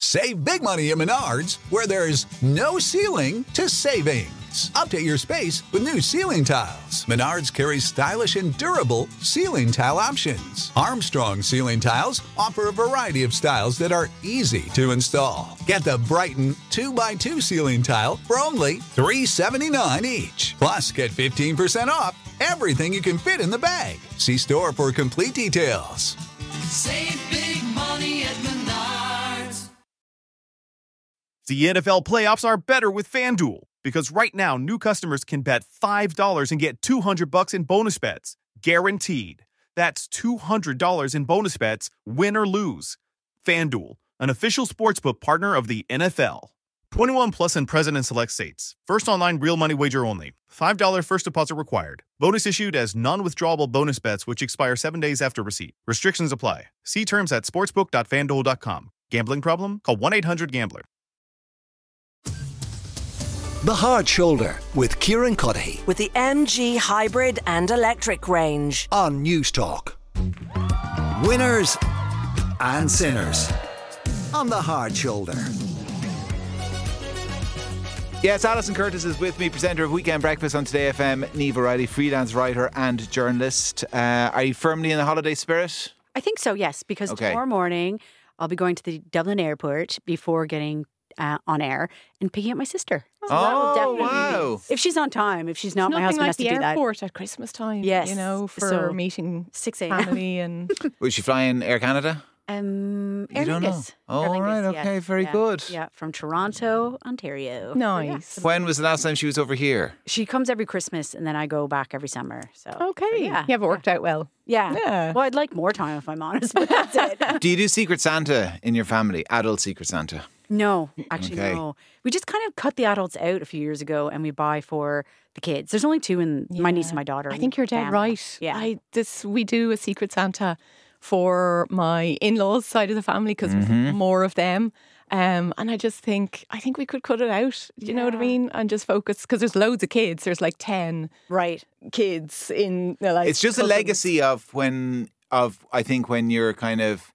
Save big money at Menards, where there's no ceiling to savings. Update your space with new ceiling tiles. Menards carries stylish and durable ceiling tile options. Armstrong ceiling tiles offer a variety of styles that are easy to install. Get the Brighton 2x2 ceiling tile for only $379 each. Plus, get 15% off everything you can fit in the bag. See store for complete details. Save big money at Menards. The NFL playoffs are better with FanDuel, because right now new customers can bet $5 and get $200 in bonus bets. Guaranteed. That's $200 in bonus bets, win or lose. FanDuel, an official sportsbook partner of the NFL. 21 plus and present in select states. First online real money wager only. $5 first deposit required. Bonus issued as non-withdrawable bonus bets which expire 7 days after receipt. Restrictions apply. See terms at sportsbook.fanduel.com. Gambling problem? Call 1-800-GAMBLER. The Hard Shoulder with Kieran Cuddihy With the MG Hybrid and Electric range. on News Talk. Winners and sinners on The Hard Shoulder. Yes, Alison Curtis is with me, presenter of Weekend Breakfast on Today FM. Niamh O'Reilly, freelance writer and journalist. Are you firmly in the holiday spirit? I think so, yes, because Okay. tomorrow morning I'll be going to the Dublin airport before getting on air and picking up my sister. So that will definitely wow. be, if she's on time. If she's not, my Nothing husband like has to the do that. airport at Christmas time. Yes. You know, for So, meeting 6 a.m. family and Was she flying Air Canada? Aer You don't know? Lingus. Oh, Aer Lingus, right, yeah. okay, very Yeah. good. Yeah, from Toronto, Ontario. nice. When was the last time she was over here? She comes every Christmas and then I go back every summer. So Okay. so yeah. You have it worked out well. Yeah. Yeah. Well, I'd like more time if I'm honest, but that's it. Do you do Secret Santa in your family? Adult Secret Santa? No, actually, Okay. no. We just kind of cut the adults out a few years ago and we buy for the kids. There's only two in my niece and my daughter. I think you're dead family. right. Yeah. We do a Secret Santa for my in-laws side of the family because there's more of them. And I think we could cut it out. You know what I mean? And just focus because there's loads of kids. There's like 10 Right. kids in like. It's just a cousins. legacy of I think when you're kind of,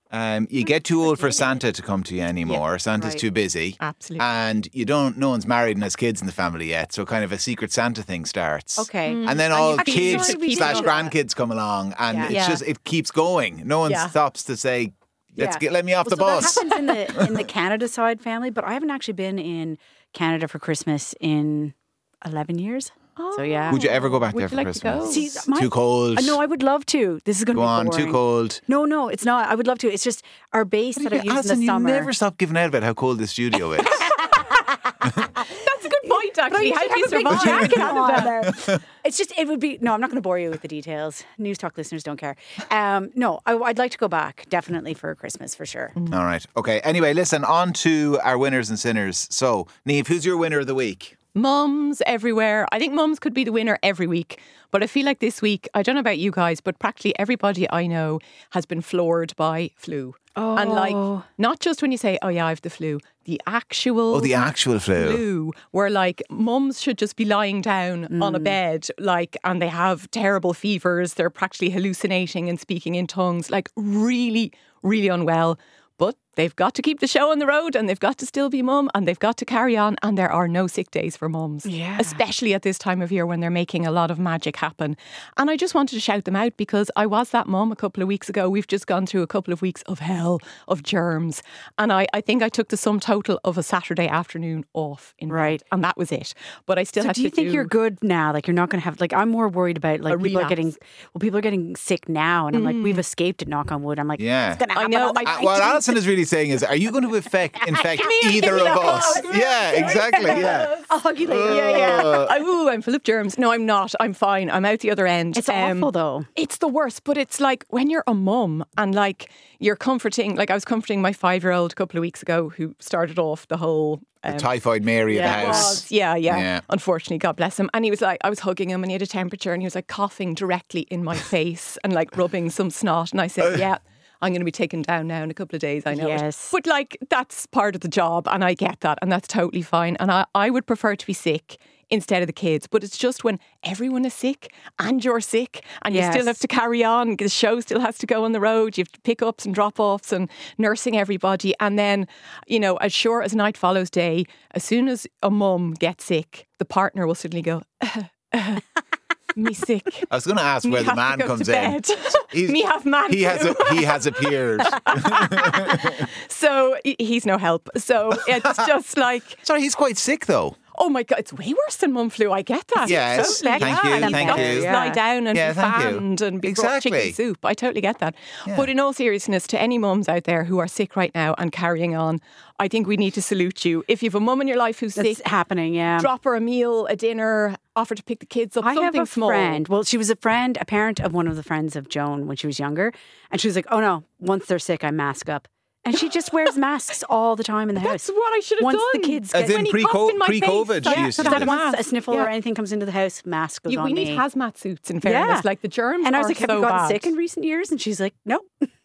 you get too old for Santa to come to you anymore. Santa's right. too busy. Absolutely. And no one's married and has kids in the family yet. So kind of a Secret Santa thing starts. Okay. And then all Actually, kids sorry, we slash did. grandkids come along and Yeah. it's Yeah. just, it keeps going. No one stops to say, let me off the Well, bus. so that happens in the Canada side family, but I haven't actually been in Canada for Christmas in 11 years. So yeah. Would you ever go back Would there you for like to Christmas? go? See, Too cold. No, I would love to. This is going to Go be on, boring. too cold. No, it's not. I would love to. It's just our base that I've used Alison, in the you summer. never stop giving out about how cold the studio is. That's a good point, actually. How do you have a big survive? jacket on there. It's just, it would be, no, I'm not going to bore you with the details. News Talk listeners don't care. No, I'd like to go back, definitely for Christmas, for sure. All right. Okay. Anyway, listen, on to our winners and sinners. So, Niamh, who's your winner of the week? Mums everywhere. I think mums could be the winner every week. But I feel like this week, I don't know about you guys, but practically everybody I know has been floored by flu. Oh. And like, not just when you say, oh yeah, I have the flu, the actual Oh, the actual flu. where like mums should just be lying down on a bed, like, and they have terrible fevers. They're practically hallucinating and speaking in tongues, like really, really unwell. But they've got to keep the show on the road and they've got to still be mum and they've got to carry on, and there are no sick days for mums. Yeah. Especially at this time of year when they're making a lot of magic happen. And I just wanted to shout them out because I was that mum a couple of weeks ago. We've just gone through a couple of weeks of hell, of germs. And I think I took the sum total of a Saturday afternoon off in Right. bed, and that was it. But I still So had do you to think you're good now? Like, you're not going to have, like, I'm more worried about, like, people are getting sick now. And I'm like, we've escaped it, knock on wood. I'm like, Yeah. it's going to I happen. know, on the I- What Alison is really saying is, are you going to infect either of us? Yeah, exactly. Yeah. I'll hug you later. Yeah. I'm full of germs. No, I'm not. I'm fine. I'm out the other end. It's awful, though. It's the worst, but it's like when you're a mum and like you're comforting, like I was comforting my 5-year-old a couple of weeks ago who started off the whole Typhoid Mary at the house. Yeah. Unfortunately, God bless him. And he was like, I was hugging him and he had a temperature and he was like coughing directly in my face and like rubbing some snot. And I said, yeah, I'm going to be taken down now in a couple of days. I know Yes. it. But like, that's part of the job and I get that and that's totally fine. And I would prefer to be sick instead of the kids. But it's just when everyone is sick and you're sick and you Yes. still have to carry on. The show still has to go on the road. You have to pick ups and drop offs and nursing everybody. And then, you know, as sure as night follows day, as soon as a mum gets sick, the partner will suddenly go, me sick. I was going to ask where the man comes in. Me have man He flu. he has appeared. So he's no help. So it's just like, Sorry, he's quite sick though. oh my God, it's way worse than mum flu. I get that. Yes, Totally. thank you, And thank got you. to lie down and Yeah, be thank you. fanned and be brought Exactly. chicken soup. I totally get that. But in all seriousness, to any mums out there who are sick right now and carrying on, I think we need to salute you. If you have a mum in your life who's That's sick, happening, yeah. drop her a meal, a dinner, offer to pick the kids up, I have something a small. friend. Well, she was a parent of one of the friends of Joan when she was younger. And she was like, oh no, once they're sick, I mask up. And she just wears masks all the time in the house. That's what I should have Once done. the kids As get in When he coughed in my face, pre-COVID, she yeah, used to so do that it. once a mask. sniffle Yeah. or anything comes into the house, mask goes on We me. need hazmat suits, in fairness. Like the germs And I was are like, have so you gotten bad. sick in recent years? And she's like, no.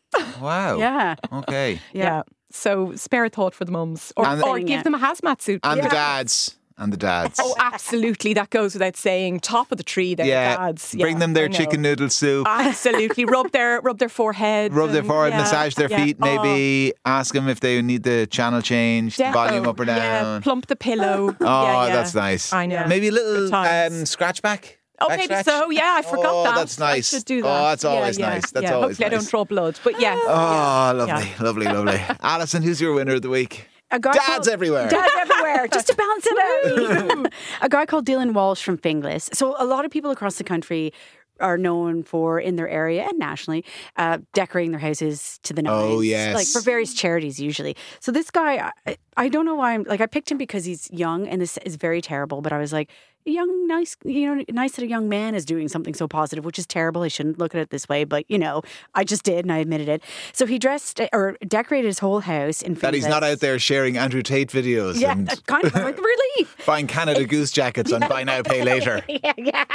Wow. Yeah. Okay. Yeah. So spare a thought for the mums. Or, And- or give them a hazmat suit. And the dads. And the dads. Oh, absolutely. That goes without saying. Top of the tree, their dads. Yeah, Bring them their I know. chicken noodle soup. Absolutely. Rub their forehead. Rub their and- forehead, yeah, massage their yeah. feet, maybe ask them if they need the channel changed, Defo. volume up or Yeah, down. plump the pillow. Oh, that's nice. I know. Maybe a little Good times. scratch back. Oh, Back maybe scratch. so. Yeah, I forgot Oh, that. that's nice. I should do that. Oh, that's always Yeah, nice. That's yeah. always Hopefully I nice. don't draw blood. But yes. Oh, lovely, Yeah. lovely, lovely. Alison, who's your winner of the week? A guy Dads called- everywhere. Dads everywhere, just to balance it out. A guy called Dylan Walsh from Finglas. So a lot of people across the country are known for, in their area and nationally, decorating their houses to the nines. Oh, yes. Like for various charities usually. So this guy, I don't know why I picked him because he's young and this is very terrible, but I was like, young, nice, nice that a young man is doing something so positive, which is terrible. I shouldn't look at it this way, but I just did and I admitted it. So he decorated his whole house in Finglas. That he's not out there sharing Andrew Tate videos Yeah, and kind of like relief. buying Canada Goose jackets on Buy Now, Pay Later. Yeah.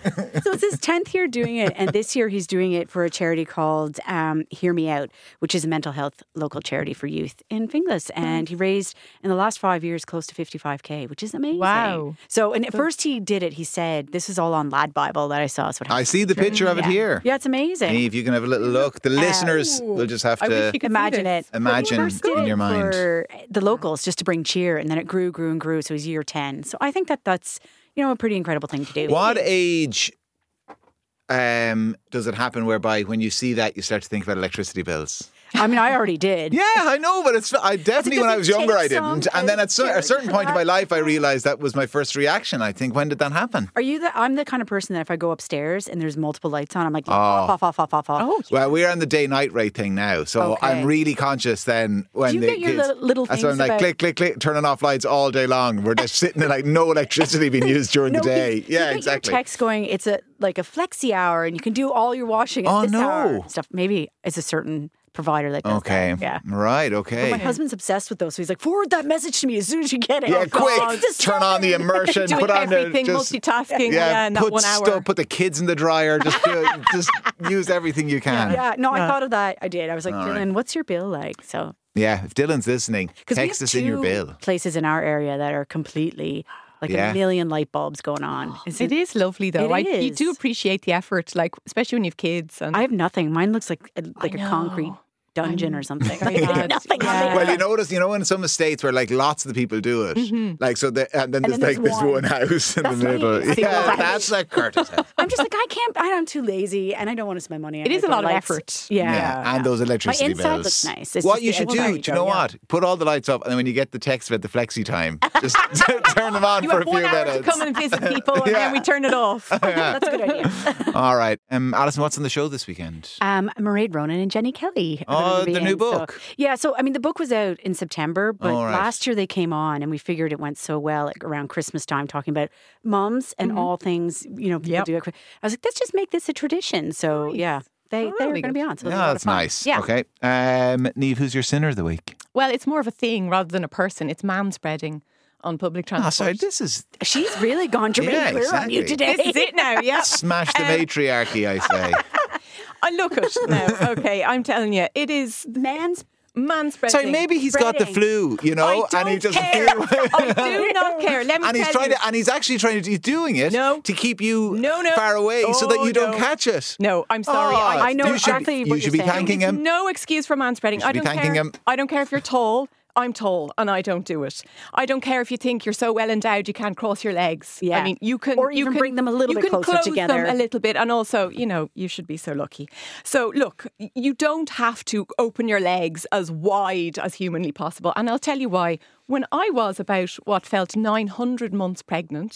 So it's his 10th year doing it. And this year he's doing it for a charity called Hear Me Out, which is a mental health local charity for youth in Finglas. And he raised, in the last 5 years, close to 55K, which is amazing. Wow. So, and at first he did it, he said, this is all on Lad Bible that I saw. So I see the picture of it here. Yeah, it's amazing. If you can have a little look. The listeners will just have I wish to you could see Imagine this. it. imagine First did in it your mind. for the locals just to bring cheer, and then it grew and grew. So he's year 10. So I think that's a pretty incredible thing to do. What age does it happen whereby when you see that you start to think about electricity bills? I mean, I already did. Yeah, I know, but I definitely when I was younger I take some didn't, and then at a certain point in my life I realised that was my first reaction. I think, when did that happen? Are you I'm the kind of person that if I go upstairs and there's multiple lights on, I'm like, off. Oh, Well, we're on the day-night rate thing now, so Okay. I'm really conscious then when Do you the get your kids. little That's why I'm things like about- click, click, turning off lights all day long. We're just sitting there like no electricity being used during the day. You Yeah, get exactly. Your text going, it's a flexi hour, and you can do all your washing at Oh, this no. hour. Stuff. Maybe it's a certain provider that does Okay. that. Yeah. Right. Okay. My husband's obsessed with those, so he's like, forward that message to me as soon as you get it. Yeah, Oh, quick! God, it's Turn on the immersion. doing Put on the everything, multitasking. Yeah, in that put 1 hour. Put the kids in the dryer. Just just use everything you can. Yeah, no, I thought of that. I did. I was like, All Dylan, right. what's your bill like? So Yeah, if Dylan's listening, because we text have us in your two bill. places in our area that are completely like Yeah. a million light bulbs going on. It is lovely though. It You is. do appreciate the effort, like especially when you have kids. And I have nothing. Mine looks like a know. concrete dungeon or something. Very Like, bad. nothing on Yeah. there. Well, you know, in some estates where like lots of the people do it, like so, and then there's then like there's this one house in the That's me. middle. Single Yeah, house. that's like Curtis. house. I'm just like, I can't, I'm too lazy and I don't want to spend money on It is a outdoor lot of lights. effort. Yeah. And those electricity My inside bills. looks nice. It's What just you the should outside, do you know yeah. what? Put all the lights up, and then when you get the text about the flexi time, just turn them on you for a have few 1 hour to minutes. come and visit people, and Yeah. then we turn it off. That's a good idea. All right, Alison, what's on the show this weekend? Mairead Ronan and Jenny Kelly. are Oh, gonna be the new in. So- book. yeah, so I mean, the book was out in September, but All right. last year they came on and we figured it went so well like, around Christmas time, talking about mums and all things, people Yep. do. I was like, let's just make this a tradition. So yeah, they're really going to be good. on. So it'll be a lot Yeah, of that's fun. nice. Yeah. Okay. Niamh, who's your sinner of the week? Well, it's more of a thing rather than a person. It's manspreading on public transport. Oh, sorry, this is She's really gone Jermaine Yeah, Clear on you exactly. today. This is it now, yeah. smash the matriarchy, I say. I look at now. Okay, I'm telling you, it is. manspreading. Sorry, maybe he's got the flu, you know, I and he don't doesn't care. feel well. I do not care. Let me And he's tell trying you. to, and he's actually trying to, he's doing it to keep you No. far away so that Oh, you don't no. catch it. No, I'm sorry. Oh, I know you should- exactly what You you're should be saying. thanking him. No excuse for manspreading. You should I be don't thanking care. him. I don't care if you're tall. I'm tall and I don't do it. I don't care if you think you're so well endowed you can't cross your legs. Yeah. I mean, you can Or you even can, bring them a little you bit can closer close together. them a little bit, and also, you know, you should be so lucky. So look, you don't have to open your legs as wide as humanly possible, and I'll tell you why. When I was about what felt 900 months pregnant,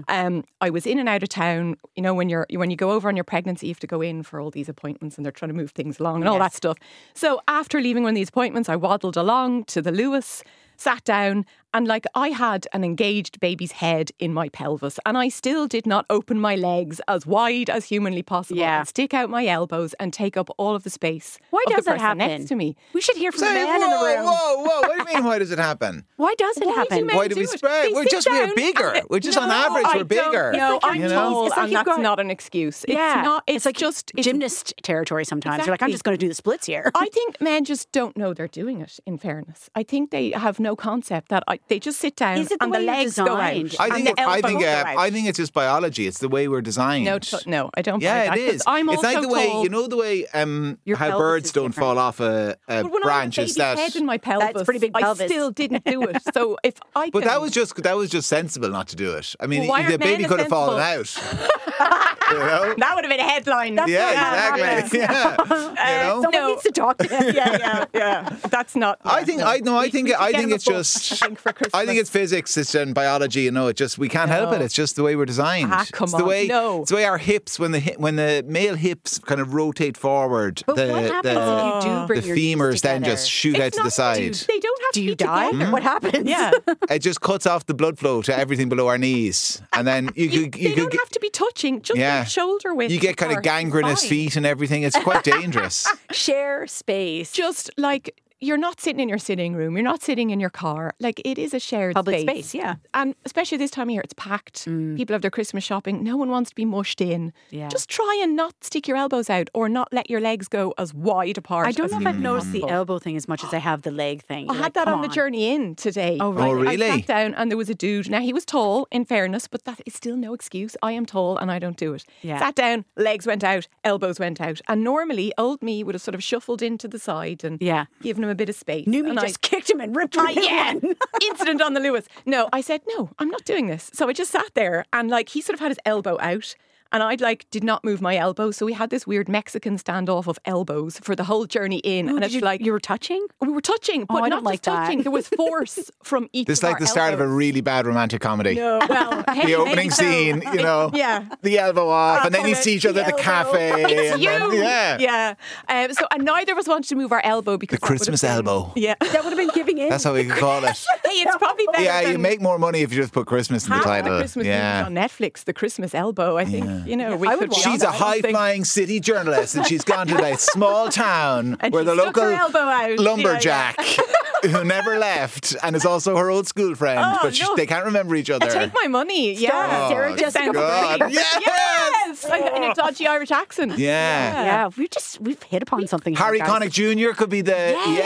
I was in and out of town. You know, when you go over on your pregnancy, you have to go in for all these appointments, and they're trying to move things along and all that stuff. So after leaving one of these appointments, I waddled along to the Lewis, sat down, and like I had an engaged baby's head in my pelvis, and I still did not open my legs as wide as humanly possible and stick out my elbows and take up all of the space. Why of does the that person happen? next to me? We should hear from the Say, man in the room. whoa. What do you mean, why does it happen? Why does it Why do happen? men Why do we it? spread? They We're sit down bigger. and- We're just on No, average, I we're bigger. don't- No, It's like I'm you know? tall, It's like and you've that's got- not an excuse. It's Yeah. not. It's like just it's- gymnast territory sometimes. You're like, I'm Exactly. just going to do the splits here. I think men just don't know they're doing it. In fairness, I think they have no concept that they just sit down Is it the and the way you're legs go out. designed? I and think the elbows go out. I think it's just biology. It's the way we're designed. No, I don't. buy Yeah, that, it 'cause is. I'm It's also like the way tall. you know the way Your how pelvis birds is don't different. fall off a But when branch. I had Is a baby's that? head in my pelvis, That's pretty big I pelvis. still didn't do it. So if I But can, that was just sensible not to do it. I mean, Well, why the aren't men baby could have fallen sensible? out. You know? that would have been a headline. Yeah, exactly. Yeah. You know? Someone needs to talk to him. yeah. That's not. I think We it's should get him a it's book, just I think, for Christmas. I think it's physics, it's in biology, you know, it just we can't help it. It's just the way we're designed. Come it's the on, way no. it's the way our hips when the male hips kind of rotate forward, But the what happens if you do bring the your knees femurs then together? just shoot It's out to the not- side. They don't have Do to you be die? together. What happens? Yeah. It just cuts off the blood flow to everything below our knees, and then you They don't could have to be touching. Just Yeah. like shoulder width. you get kind of apart. It's gangrenous fine. feet and everything. It's quite dangerous. Share space. Just like you're not sitting in your sitting room, you're not sitting in your car. Like it is a shared Public space, yeah. And especially this time of year, it's packed. People have their Christmas shopping. No one wants to be mushed in. Yeah. Just try and not stick your elbows out or not let your legs go as wide apart. I don't as know if I've noticed the possible. elbow thing as much as I have the leg thing. I You're had like, that come on the journey in today. Oh, right. Oh, really? I sat down and there was a dude. Now, he was tall, in fairness, but that is still no excuse. I am tall and I don't do it. Yeah. Sat down, legs went out, elbows went out. And normally, old me would have sort of shuffled into the side and Yeah. given him a bit of space. New me And just kicked him and ripped him. yeah, incident on the Lewis. No, I said, no, I'm not doing this. So I just sat there and like he sort of had his elbow out. And I like did not move my elbow, so we had this weird Mexican standoff of elbows for the whole journey in. Oh, and it's like you were touching? we were touching, but I not don't like just touching. that. There was force from each. This is of like our the start of a elbows. really bad romantic comedy. No, well, The opening scene, you know, Yeah. the elbow off, and then you it. see each other at the The cafe. It's and you. then- yeah. And neither of us wanted to move our elbow because The that would have Christmas been- elbow. Yeah. That would have been giving in. That's how we could call it. Hey, it's probably better. Yeah, you than make more money if you just put Christmas in the half title. the Christmas Yeah. movies on Netflix. The Christmas elbow. I think you know we I could. would watch be on She's that, a I don't think. high-flying city journalist, and she's gone to a small town And where she the stuck her local elbow out. lumberjack, who never left, and is also her old school friend, Oh, but no. they can't remember each other. Take my money. Yeah. Sarah Oh, Jessica God. Parker. Yes! Yes. In a dodgy Irish accent. Yeah. Yeah, we've hit upon something. Harry here, guys. Connick Jr. could be the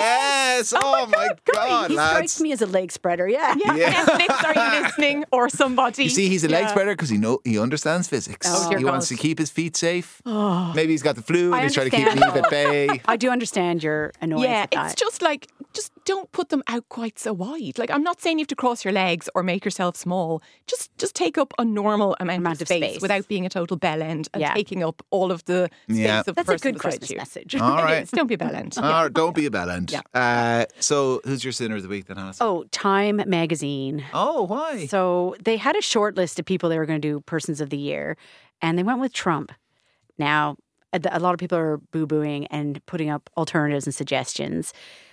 yes. Oh, my God, He lads! strikes me as a leg spreader. Yeah. Yeah. Netflix, are you listening? Or somebody. You see, he's a leg Yeah. spreader because he understands physics. Oh, dear he wants to God. keep his feet safe. Maybe he's got the flu and I he's trying to keep understand. Neve at bay. I do understand your annoyance Yeah, at that. it's just like, just don't put them out quite so wide. Like, I'm not saying you have to cross your legs or make yourself small. Just take up a normal amount of space without being a total bell end and Yeah. taking up all of the space Yeah. of the That's a person good beside Christmas you. message. All It right. is. Don't be a bell end. Oh, don't be a bell end. Yeah. So, who's your sinner of the week then, Alice? Oh, Time magazine. Oh, why? So they had a short list of people they were going to do Persons of the Year, and they went with Trump. Now, a lot of people are boo-booing and putting up alternatives and suggestions.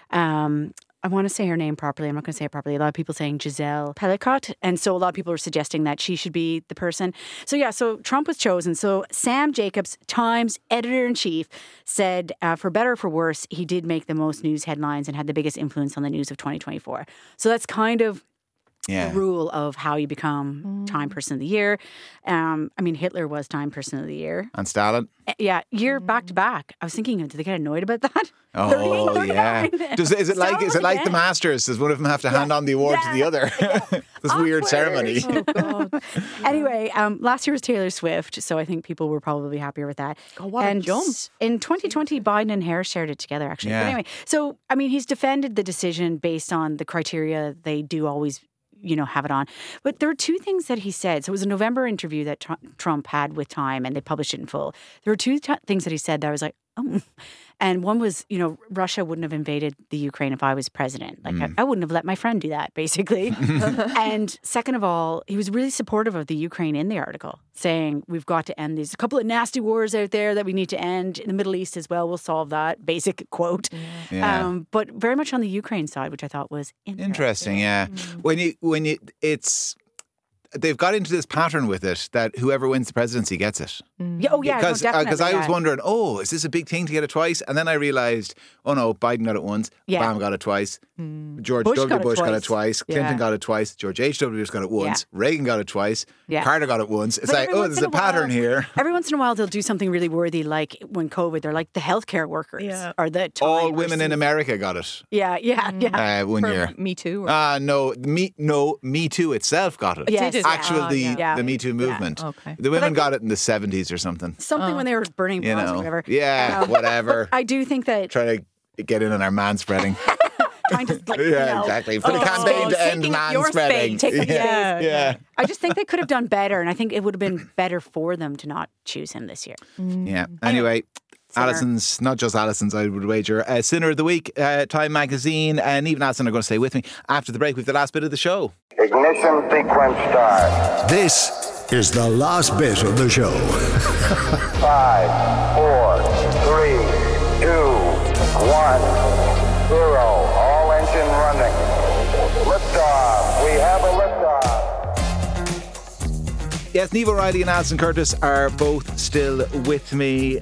I want to say her name properly. I'm not going to say it properly. A lot of people saying Giselle Pelicot. And so a lot of people are suggesting that she should be the person. So yeah, so Trump was chosen. So Sam Jacobs, Times editor-in-chief, said for better or for worse, he did make the most news headlines and had the biggest influence on the news of 2024. So that's kind of Yeah. rule of how you become Time Person of the Year. I mean, Hitler was Time Person of the Year. And Stalin. Yeah, year back to back. I was thinking, did they get annoyed about that? Oh 38, yeah. 39. Is it like Stalin the again. Masters? Does one of them have to hand on the award to the other? This weird Awkward. ceremony. Oh, God. Anyway, last year was Taylor Swift, so I think people were probably happier with that. Oh, what a jump. In 2020, Biden and Harris shared it together, actually. Yeah. But anyway, so, I mean, he's defended the decision based on the criteria they do always, have it on. But there were two things that he said. So it was a November interview that Trump had with Time, and they published it in full. There were two things that he said that I was like, oh. And one was, Russia wouldn't have invaded the Ukraine if I was president. Like, I wouldn't have let my friend do that, basically. And second of all, he was really supportive of the Ukraine in the article, saying we've got to end these. A couple of nasty wars out there that we need to end. In the Middle East as well, we'll solve that. Basic quote. Yeah. But very much on the Ukraine side, which I thought was Interesting, yeah. They've got into this pattern with it that whoever wins the presidency gets it. Yeah, oh, yeah. Because definitely, I was yeah. wondering, is this a big thing to get it twice? And then I realised, oh no, Biden got it once, Yeah. Obama got it twice, George Bush W. got it Bush got twice. it twice, Clinton Yeah. got it twice, George H.W. Bush got it once, Reagan got it twice, Yeah. Carter got it once. It's But like, every once there's in a a while- pattern here. Every once in a while, they'll do something really worthy, like when COVID, they're like the healthcare workers Yeah. or the All time women in persons. America got it Yeah. one For year. Me Too. or- No, Me Too itself got it. Yes. Did it? Actually, Yeah. the Me Too movement. Okay. The women got it in the 70s or something. Something when they were burning You bras or know. whatever. Yeah, whatever. I do think that Try to get in on our man spreading. trying to like, Yeah, exactly. For the campaign to end taking up your man-spreading. space. Take up yeah. space. Yeah. I just think they could have done better, and I think it would have been better for them to not choose him this year. Yeah. Anyway, Sinner. Alison's, not just Alison's, I would wager, Sinner of the Week, Time Magazine, and even Alison are going to stay with me after the break with the last bit of the show. Ignition sequence start. This is the last bit of the show. 5, 4, 3, 2, 1, 0. All engine running. Liftoff. We have a liftoff. Yes, Niamh O'Reilly and Alison Curtis are both still with me.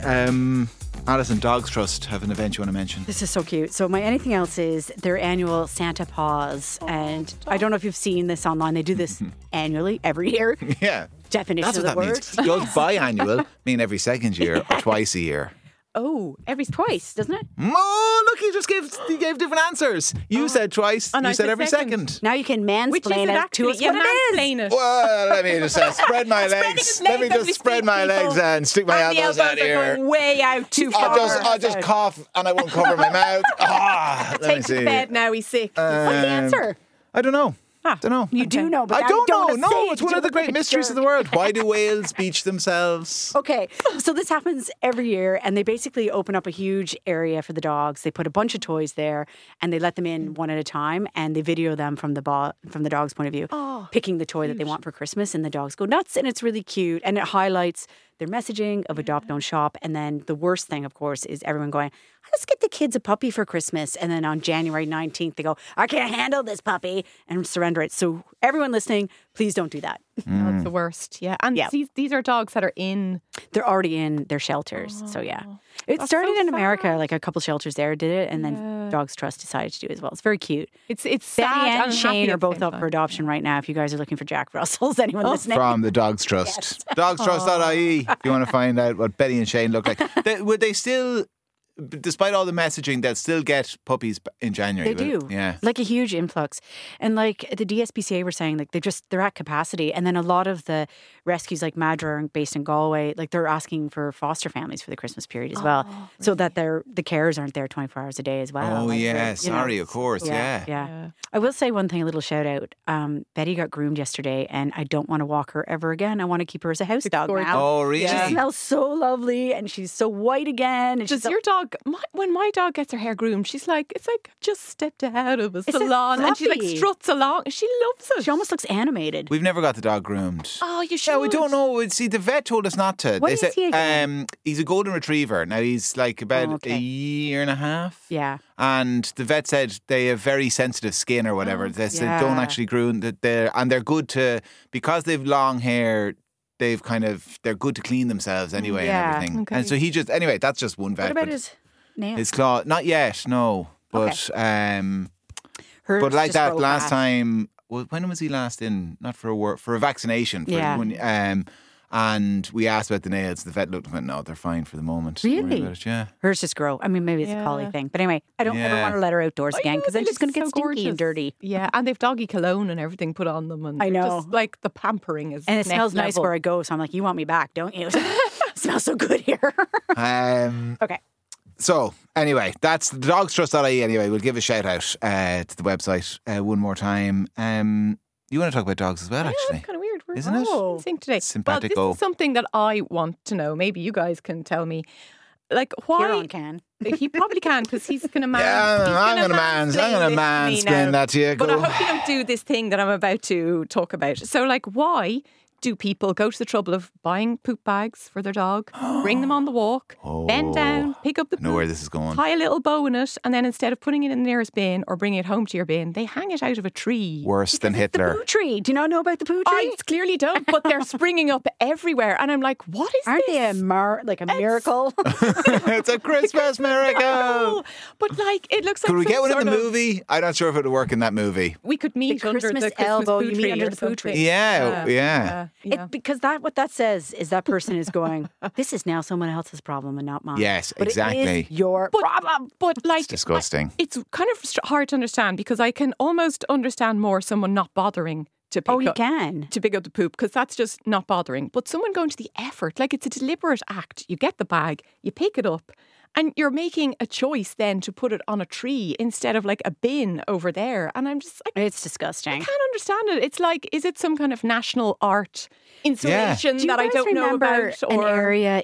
Alison, Dogs Trust have an event you want to mention. This is so cute. So my anything else is their annual Santa Paws, and I don't know if you've seen this online. They do this annually, every year. Yeah. Definition That's of what the that word. means. Does biannual mean every second year or twice a year? Oh, every twice, doesn't it? Oh, look, you gave different answers. You said twice, And you I said said every second. Now you can Which is mansplain it it to actually? us Yeah, what it is. mansplain it. Well, let me just spread my legs. his Let me legs as we just spread speak, my people. legs and stick my And the elbows out elbows are here. going way out too far. I'll just cough and I won't cover my mouth. Let me Take to see. bed now, he's sick. What's the answer? I don't know. Don't know. You do know, but I now don't you know. wanna No, say it's it. one You of the look like great a mysteries of the jerk. world. Why do whales beach themselves? Okay, so this happens every year, and they basically open up a huge area for the dogs. They put a bunch of toys there, and they let them in one at a time, and they video them from the dog's point of view, picking the toy that they want for Christmas, and the dogs go nuts, and it's really cute, and it highlights their messaging of adopt, don't shop, and then the worst thing, of course, is everyone going, let's get the kids a puppy for Christmas, and then on January 19th, they go, I can't handle this puppy, and surrender it. So everyone listening, please don't do that. That's the worst. Yeah. And Yeah. these are dogs that are in. They're already in their shelters. So yeah. It That's started so in America, sad. like a couple shelters there did it, and then Dogs Trust decided to do it as well. It's very cute. It's Betty sad and and Shane happy are at the both same up for time. adoption right now if you guys are looking for Jack Russells. Anyone listening? From the Dogs Trust. Dogstrust.ie if you want to find out what Betty and Shane look like. Would they still, despite all the messaging, they'll still get puppies in January? They do. Yeah. Like a huge influx. And like the DSPCA were saying, like they're at capacity. And then a lot of the rescues like Madra based in Galway, like they're asking for foster families for the Christmas period as well. So that the carers aren't there 24 hours a day as well. Oh, Like, yeah. they're, you know, Sorry, of course. Yeah. Yeah. I will say one thing, a little shout out. Betty got groomed yesterday and I don't want to walk her ever again. I want to keep her as a house dog gorgeous. now. Oh, really? She smells so lovely and she's so white again. And Does she's your dog, when my dog gets her hair groomed, it's like just stepped out of a it salon and she like fluffy? struts along. She loves it. she almost looks animated. We've never got the dog groomed. Oh, you should. Yeah, we don't know. See, the vet told us not to. What They is said, he again? he's a golden retriever. Now he's like about Oh, okay. a year and a half. Yeah. And the vet said they have very sensitive skin or whatever. They said yeah. don't actually groom that they're good to, because they've long hair. They're good to clean themselves anyway Yeah, and everything. okay. And so anyway, that's just one vet. What about but his nails? his claw? Not yet, no. But Hers but like just that grow last back. time when was he last in? Not for a vaccination. Yeah. And we asked about the nails. The vet looked and went, no, they're fine for the moment. Don't worry Really? about it, yeah. Hers just grow. I mean, maybe it's a collie thing. But anyway, I don't ever want to let her outdoors again because then she's going to get stinky and dirty. Yeah, and they've doggy cologne and everything put on them. And I know. Just, like the pampering is And it next smells nice level. where I go. So I'm like, you want me back, don't you? It smells so good here. Okay. So, anyway, that's dogstrust.ie anyway. We'll give a shout out to the website one more time. You want to talk about dogs as well, actually? That's kind of weird. We're Isn't it? in sync today. Simpatico. Well, this is something that I want to know. Maybe you guys can tell me. Like, why? Kieran can. He probably can because he's going to I'm going to mansplain that to you. But Go. I hope you don't do this thing that I'm about to talk about. So, like, why do people go to the trouble of buying poop bags for their dog, bring them on the walk, bend down, pick up the I know poop, where this is going. tie a little bow in it, and then instead of putting it in the nearest bin or bringing it home to your bin, they hang it out of a tree. Worse than The Hitler. poo tree. Do you not know about the poo tree? I clearly don't, but they're springing up everywhere. And I'm like, what is Aren't this? they a miracle? It's a Christmas miracle. No, but like, it looks like Could we some get one in sort the of- movie? I'm not sure if it would work in that movie. We could meet The under Christmas the Christmas elbow, poo you meet tree under or the poo tree. something. Yeah. Because what that says is that person is going, this is now someone else's problem and not mine. Yes, But exactly. It is your problem. But like, It's disgusting. it's kind of hard to understand because I can almost understand more someone not bothering to pick You up. can. To pick up the poop because that's just not bothering. But someone going to the effort, like it's a deliberate act. You get the bag, you pick it up, and you're making a choice then to put it on a tree instead of like a bin over there. And I'm just like, It's disgusting. I can't understand it. It's like, is it some kind of national art installation Do you that I guys don't know remember about? Or an area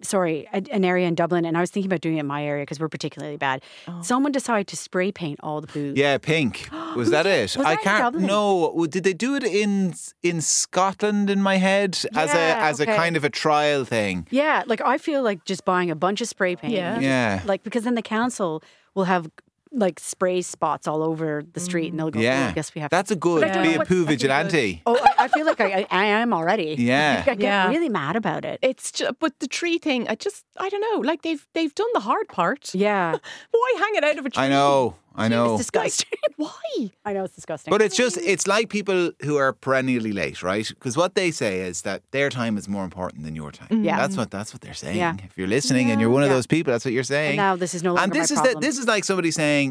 in Dublin, and I was thinking about doing it in my area because we're particularly bad. Someone decided to spray paint all the poo. Yeah, pink. Was that it? Was I that in can't. Dublin? No, did they do it in Scotland? In my head, as a okay. kind of a trial thing. Yeah, like I feel like just buying a bunch of spray paint. Yeah. Yeah. Like because then the council will have like spray spots all over the street, and they'll go, Yeah, oh, I guess we have. that's a good. But I don't Be know a what- poo that'd be vigilante. Oh, I feel like I am already. Yeah. I get Yeah. really mad about it. it's just, but the tree thing, I don't know. Like they've done the hard part. Yeah, Why hang it out of a tree? I know. it's disgusting. Why? I know it's disgusting. But it's like people who are perennially late, right? Because what they say is that their time is more important than your time. Yeah. That's what they're saying. Yeah. If you're listening and you're one of those people, that's what you're saying. And now this is no longer And this my is problem. this is like somebody saying,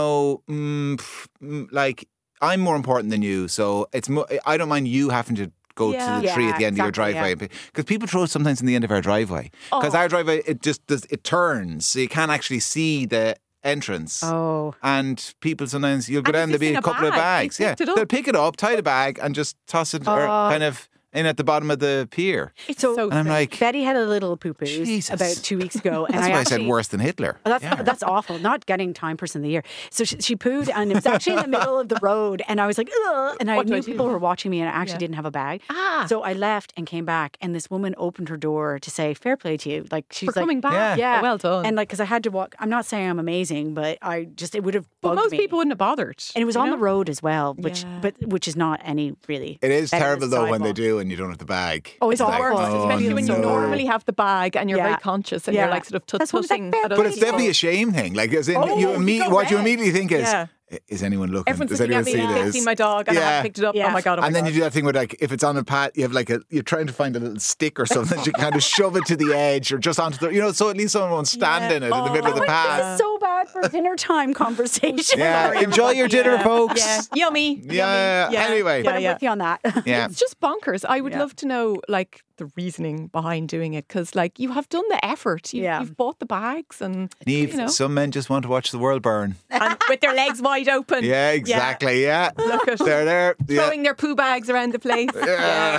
like I'm more important than you, so I don't mind you having to go to the tree at the end of your driveway because people throw sometimes in the end of our driveway because our driveway it turns, so you can't actually see the entrance. Oh. And people sometimes you'll go And down, if there'll be it's a in a couple of bag, bags. they Yeah, picked it up. they'll pick it up, tie the bag, and just toss it or kind of in at the bottom of the pier. It's So- so And I'm strange. like, Betty had a little poo-poo Jesus. about 2 weeks ago. And that's why I said actually- worse than Hitler. Oh, Yeah. that's awful. Not getting Time Person of the Year. So she pooed, and it was actually in the middle of the road. And I was like, ugh. And I What do I knew do? people were watching me, and I actually didn't have a bag. So I left and came back, and this woman opened her door to say, "Fair play to you." Like she's For coming like, back. Yeah. Yeah, Well done. And like, because I had to walk. I'm not saying I'm amazing, but it would have But bugged most me. people wouldn't have bothered. And it was you on know? the road as well, which Yeah. which is not any really. It is better than terrible though when they sidewalk. do and you don't have the bag. Oh, it's like, awful. oh, Especially when you no. normally have the bag and you're Yeah. very conscious and Yeah. you're like sort of That's what I was like, tussing. fair at play But other it's to people. definitely a shame thing. Like, as in, Oh, you go what you red. immediately think is, Yeah. is anyone looking? Everyone's Does looking anyone at me. see I've this? seen my dog and I Yeah. haven't picked it up. Yeah. Oh my god! Oh my And then god. you do that thing where, like, if it's on a path, you have like you're trying to find a little stick or something, you kind of shove it to the edge or just onto the, so at least someone won't stand in it in the middle of the This path. is so bad for dinner time conversation. Yeah, enjoy your dinner, folks. Yeah, yummy. Yeah, yummy. anyway. But I'm with you on that. Yeah. It's just bonkers. I would love to know, like, the reasoning behind doing it because, like, you have done the effort. You've bought the bags and, Neve, you know, some men just want to watch the world burn. and with their legs wide open. Yeah, exactly. Yeah. Look at They're there. Yeah. throwing their poo bags around the place. Yeah.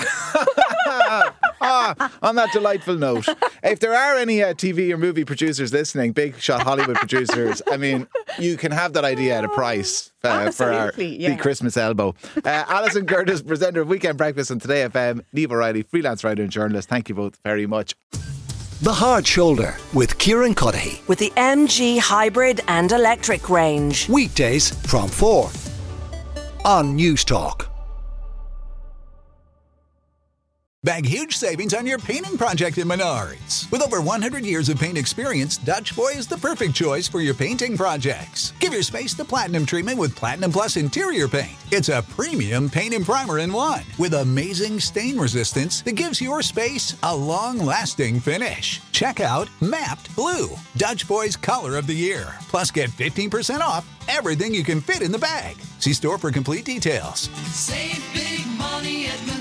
On that delightful note, if there are any TV or movie producers listening, big shot Hollywood producers, I mean, you can have that idea at a price for our Absolutely, yeah. big Christmas elbow. Alison Curtis, presenter of Weekend Breakfast on Today FM, Niamh O'Reilly, freelance writer and journalist. Thank you both very much. The Hard Shoulder with Kieran Cuddihy. With the MG hybrid and electric range. Weekdays from 4 on News Talk. Bag huge savings on your painting project at Menards. With over 100 years of paint experience, Dutch Boy is the perfect choice for your painting projects. Give your space the platinum treatment with Platinum Plus interior paint. It's a premium paint and primer in one with amazing stain resistance that gives your space a long-lasting finish. Check out Mapped Blue, Dutch Boy's color of the year. Plus, get 15% off everything you can fit in the bag. See store for complete details. Save big money at Menards.